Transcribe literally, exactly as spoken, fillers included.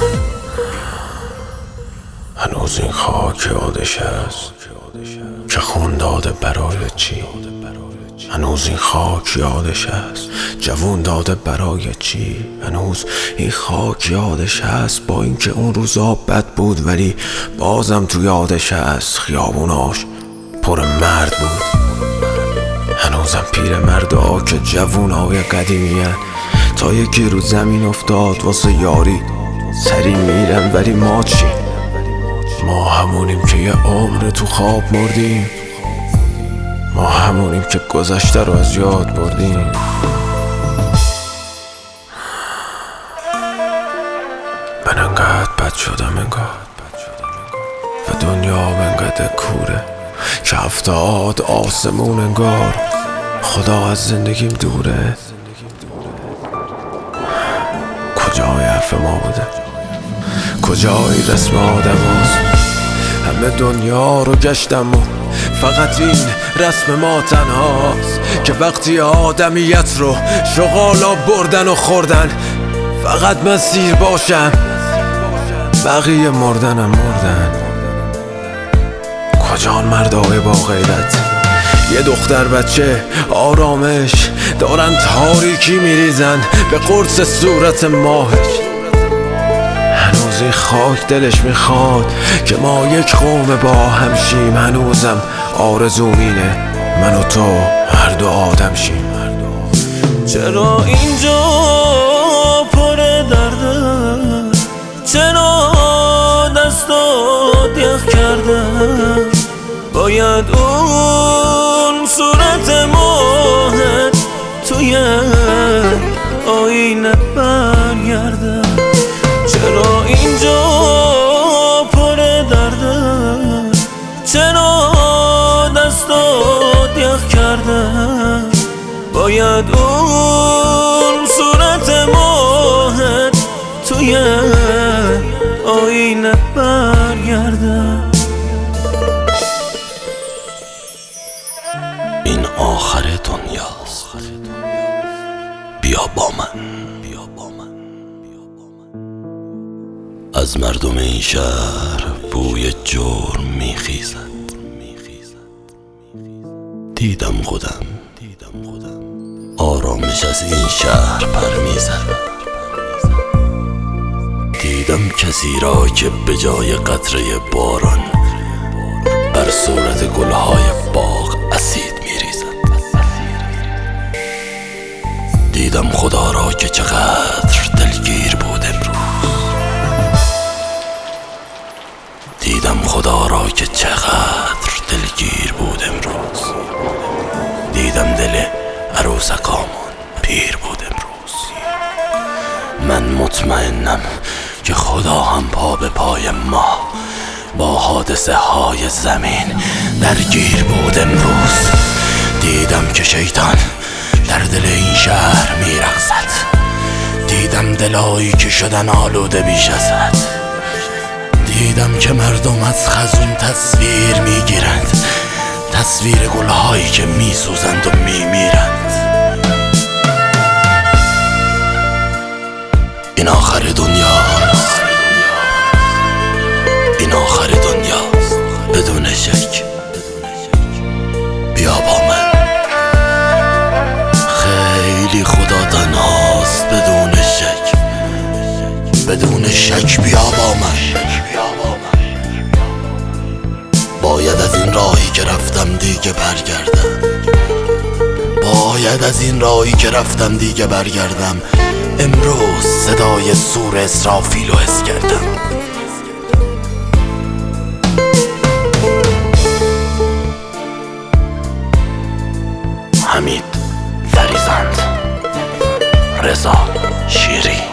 هنوز این خاک یادش هست که خون داده برای چی؟ هنوز این خاک یادش هست جوون داده برای چی؟ هنوز این خاک یادش هست با اینکه اون روزا بد بود ولی بازم تو یادش هست خیابوناش پر مرد بود. هنوزم پیر مردا که جوونای قدیمی‌ان تا یکی رو زمین افتاد واسه یاری سری میرن ولی ما چی؟ ما همونیم که یه عمر تو خواب مردیم، ما همونیم که گذشته رو از یاد بردیم. من انقدر بد شدم انگار و دنیا انقدر کوره که هفتاد آسمون انگار خدا از زندگیم دوره. کجای حرف ما بوده؟ کجای رسم آدم هست؟ همه دنیا رو گشتم و فقط این رسم ما تنهاست که وقتی آدمیت رو شغالا بردن و خوردن فقط من سیر باشم بقیه مردنم مردن. کجان مردای با غیرت؟ یه دختر بچه آرامش دارن تاریکی میریزن به قرص صورت ماهش. هنوز این خاک دلش میخواد که ما یک قوم با هم شیم. هنوزم آرزوم اینه من و تو هر دو آدم شیم. چرا اینجا پر درده؟ چرا دستات یخ کرده؟ باید اون صورت ماهت توی آینه برگرده. چرا اینجا پر درده؟ چرا دستات یخ کرده؟ باید اون صورت ماهت توی آینه برگرده. این آخر دنیاست، بیا با من. از مردم این شهر بوی جرم میخیزد. دیدم خودم آرامش از این شهر پر میزد. دیدم کسی را که به جای قطره باران بر صورت گلهای باغ اسید میریزد. دیدم خدا را که چقدر دلگیر بود امروز. دیدم خدا را که چقدر دلگیر بود امروز. دیدم دل عروسکامون پیر بود امروز. من مطمئنم که خدا هم پا به پای ما با حادثه های زمین درگیر بود امروز. دیدم که شیطان در دل این شهر میرقصد. دیدم دلایی که شدن آلوده بیش از حد. دیدم که مردم از خزون تصویر میگیرند، تصویر گلهایی که میسوزند و میمیرند. این آخر دنیاست، این آخر دنیاست بدون شک. بیا با من. خیلی خدا تنهاست بدون شک، بدون شک. بیا با من. باید از این راهی که رفتم دیگه برگردم. باید از این راهی که رفتم دیگه برگردم. امروز صدای سور اسرافیل رو حس کردم. حمید فریزند، رضا شیری.